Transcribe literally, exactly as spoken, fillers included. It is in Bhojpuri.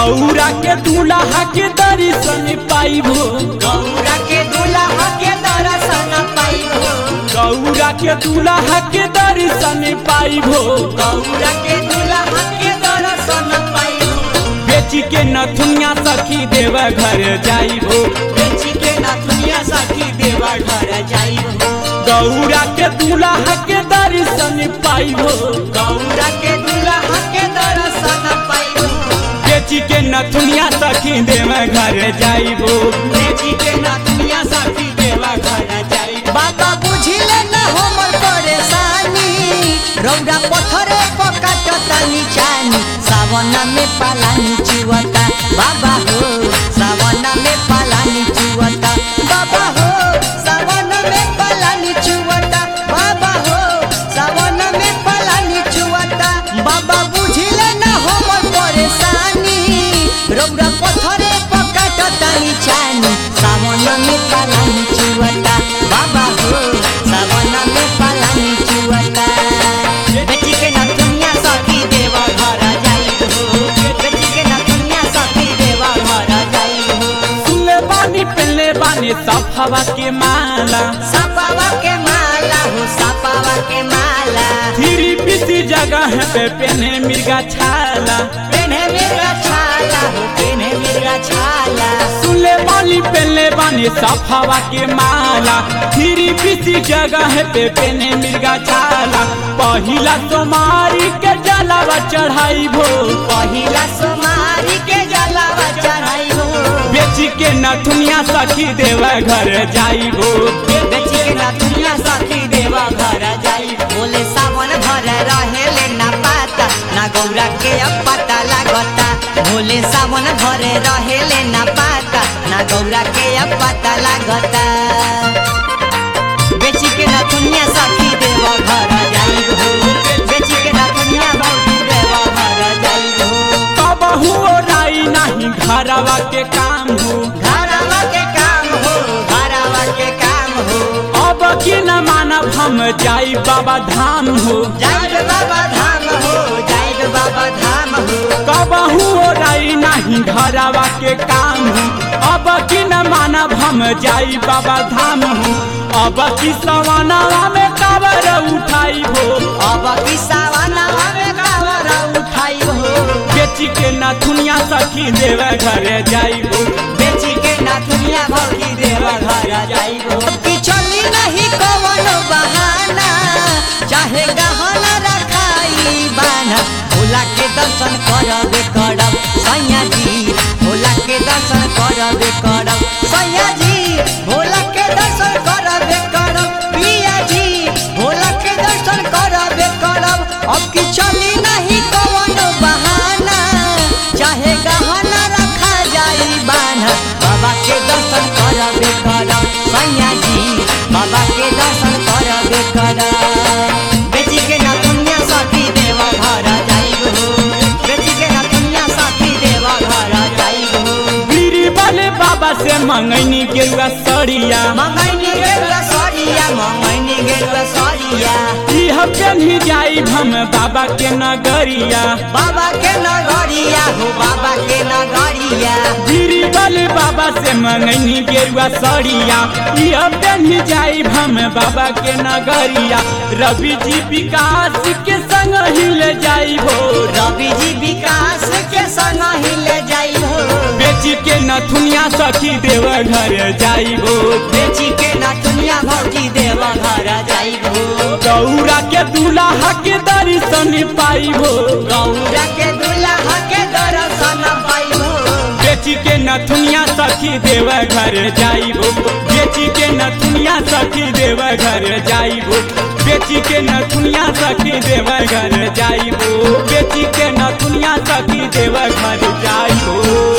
गौरा के दूल्हा के दर्शन पाइबो गौरा के दूल्हा के दर्शन पाइबो गौरा के दूल्हा के दर्शन पाइबो गौरा के दूल्हा के दर्शन पाइबो बेची के नथुनिया सखी देव घर जाइबो बेची के नथुनिया सखी देव घर जाइबो गौरा के दूल्हा के दर्शन पाइबो गौरा के दूल्हा के दर्शन पाइबो बेची के नथुनिया सखी देव घर जाइबो बेची के नथुनिया सखी देव घर जाइबो बाबा बुझिले न हमर परेशानी रौदा पत्थरे पकाटता निचानी सावन में पालानी चुवता बाबा हो सावन में पालानी चुवता बाबा हो सावन में पालानी चुवता बाबा हो सावन में पालानी चुवता बाबा बुझिले न हमर परेशानी रौदा पत्थरे पकाटता निचानी सावन में पालानी चुवता बाबा हो सावन में पालानी चुवता बेची के नथुनिया सखी देव घर जाइबो बेची के नथुनिया सखी देव घर जाइबो सुनले बानी पहले बानी सफावा के माला सपावा के माला हो सपावा के माला थ्री पीसी जगह पे पहने मिर्गा छाला पेन्हे मिर्गा छाला हो पेन्हे मिर्गा छाला सुनले बानी पहले बानी सफावा के माला थ्री पीसी जगह पे पहने मिर्गा छाला पहिला सोमारी के जलावा चढ़ाइबो पहिला सोमारी के जलावा चढ़ाइबो बेची के नथुनिया सखी देव घर जाइबो बेची के नथुनिया सखी देव घर जाइबो बोले सावन भर रहेले ना पाता ना गौरा के अब पता लागता बोले सावन भर रहेले ना पाता ना गौरा के अब पता लागता बेची के नथुनिया सखी देव घर जाइबो बेची के नथुनिया भौजी देव घर जाइबो कबहू राई नहीं घरवा के काम हो घरवा के काम हो घरवा के काम हो अब की न मानव हम जाई बाबा धाम हो जाइब बाबा धाम हो जाइब बाबा धाम हो कबहू राई नहीं घरवा के काम हो अब की न मानव हम जाई बाबा धाम हो अब की सवानावा में कावर उठाई हो अब की सावनवा में कावर उठाई हो बेची के नथुनिया सखी देव घर जाइबो बेची के नथुनिया भौजी देव घर जाइबो कि चली नहीं कवनो बहाना चाहे गहना रखाई बाना भोला के दर्शन करबे करब सैया जी भोला के दर्शन करबे करब सैया जी भोला के दर्शन करबे करब पिया जी भोला के दर्शन करबे करब अब कि चली नहीं कवनो बहाना चाहे गहना रखा जाई बाना बाबा के दर्शन करबे करब सैया जी बाबा के दर्शन करबे करब बेची के नथुनिया सखी देव घर जाइबो बेची के नथुनिया सखी देव घर जाइबो गिरी वाले बाबा से मंगनी गेरुआ सड़िया मंगैनी गेरुआ सरिया मंगैनी गेरुआ सरिया इह पेन्ही जाई हम बाबा के नगरिया बाबा के नगरिया हो बाबा के नगरिया गिरी वाले बाबा से मंगनी गेरुआ सड़िया इह पेन्ही जाई हम बाबा के नगरिया रवि जी विकास के संग हिल जाइबो रवि जी विकास के संग हिल जाइबो बेची के नथुनिया सखी देव घर जाइबो बेची के नथुनिया भौजी देव घर जाइबो गौरा के दूल्हा के दर्शन पाइबो गौरा के दूल्हा के दर्शन पाइबो बेची के नथुनिया सखी देव घर जाइबो बेची के नथुनिया सखी देव घर जाइबो बेची के नथुनिया सखी देव घर जाइबो बेची के नथुनिया सखी देव घर जाइबो।